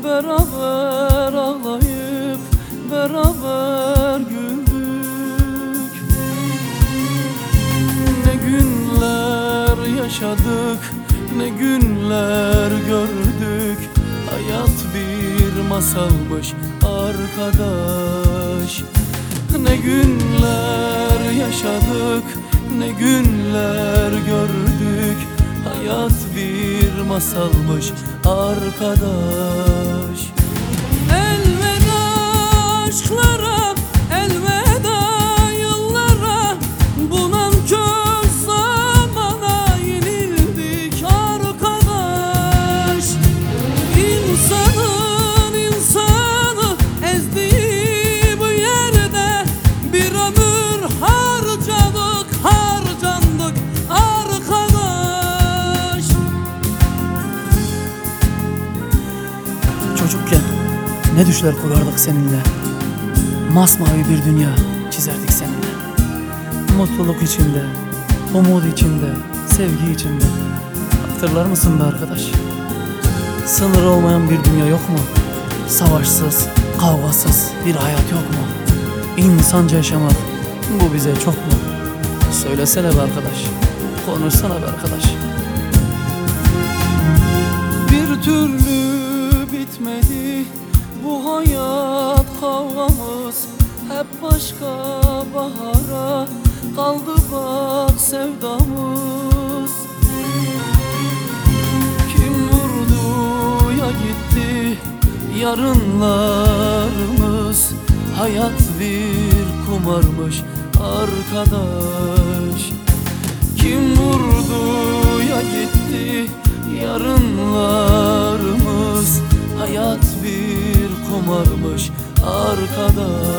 beraber ağlayıp beraber güldük. Ne günler yaşadık, ne günler gördük. Hayat bir masalmış arkadaş. Ne günler yaşadık, ne günler gördük. Hayat bir masalmış arkadaş. Elveda aşklara, elveda yıllara, bu nankör zamana yenildik arkadaş. İnsanın insanı ezdiği bu yerde bir ömür harcadık, harcandık arkadaş. Çocukken ne düşler kurardık seninle. Masmavi bir dünya çizerdik seninle. Mutluluk içinde, umut içinde, sevgi içinde. Hatırlar mısın be arkadaş? Sınır olmayan bir dünya yok mu? Savaşsız, kavgasız bir hayat yok mu? İnsanca yaşamak bu bize çok mu? Söylesene be arkadaş, konuşsana be arkadaş. Bir türlü bitmedi bu hayat kavgamız. Hep başka bahara kaldı bak sevdamız. Kim vurdu ya gitti yarınlarımız. Hayat bir kumarmış arkadaş. Kim vurdu ya gitti yarınlarımız. Hayat bir kumarmış arkadaş.